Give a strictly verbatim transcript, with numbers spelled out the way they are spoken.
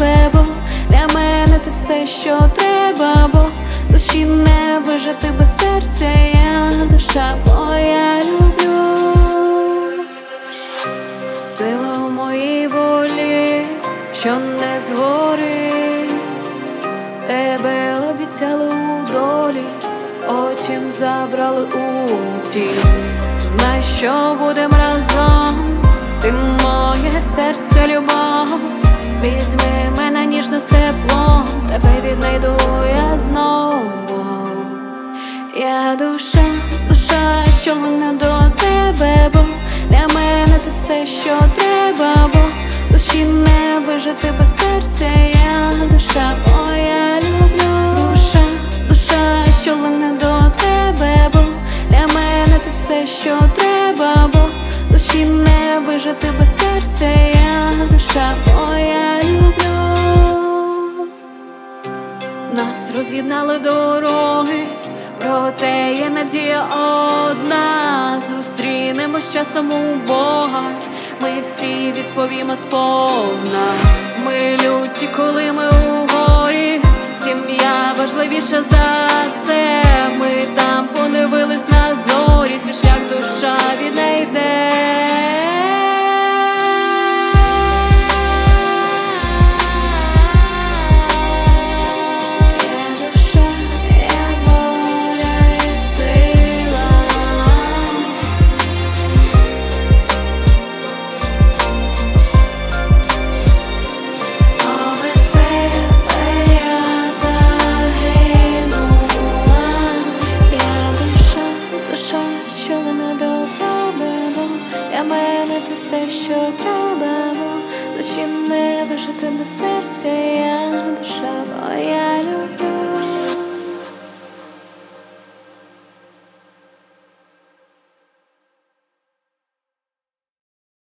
тебе, бо для мене ти все, що треба, бо душі не вижити без серця, я душа моя люблю. Сила в моїй волі, що не згорить, тебе обіцяли у долі, потім забрали у тінь. Знай, що будем разом, ти моє серце, любов. Візьми мене ніжно з теплом, тебе віднайду я знову. Я душа, душа, що лине до тебе, бо для мене ти все, що треба, бо душі не вижити без серця, я душа моя люблю. Душа, душа, що лине до тебе, бо для мене ти все, що треба, бо душі не вижити без серця, я душа моя люблю. Нас роз'єднали дороги, проте є надія одна. Зустрінемось часом у Бога, ми всі відповімо сповна. Ми люті, коли ми у горі, сім'я важливіша за все. Ми там подивились на зорі, свій шлях душа віднайде. Для мене ти все, що треба, бо душі не вижити без серця, я душа моя люблю.